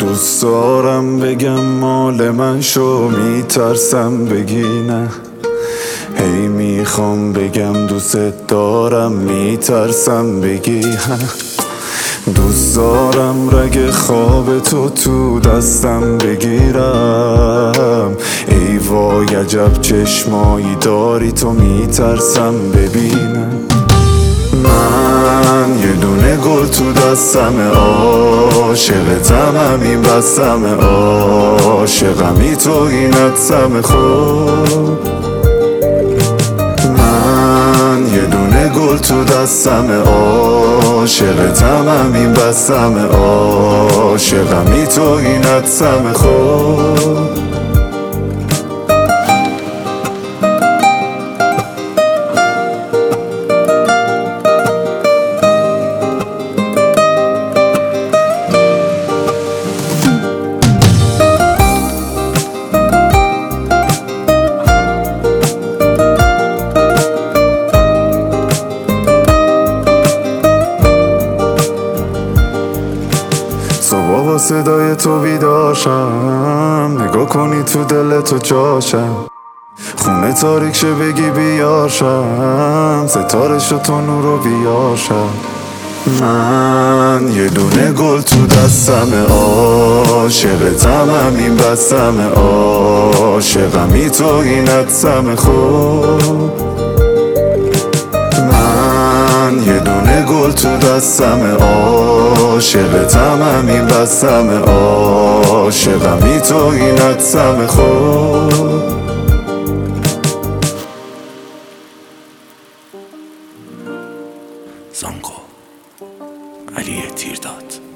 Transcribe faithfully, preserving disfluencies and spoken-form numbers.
دوست دارم بگم مال من شو، میترسم بگی نه. هی میخوام بگم دوست دارم، میترسم بگی ها. دوست دارم رگ خواب تو تو دستم بگیرم. ای وای عجب چشمایی داری تو، میترسم ببینم. من یه دونه گل تو دستم، عاشقتم همین بستم، عاشقمی تو اینت سم خود. من یه دونه گل تو دستم، عاشقتم همین بستم، عاشقمی تو اینت سم خود. صبح با صدای تو بیداشم، نگاه کنی تو دل تو جاشم. خونه تاریک شه بگی بیاشم، ستاره شو تو نورو بیاشم. من یه دونه گل تو دستم، عاشقتم همین بستم، عاشقمی تو اینت سم خود. من یه دونه گل تو دستم، عاشقتم همین بستم، عاشقمی تو اینت سم خود. زانگو علی تیرداد.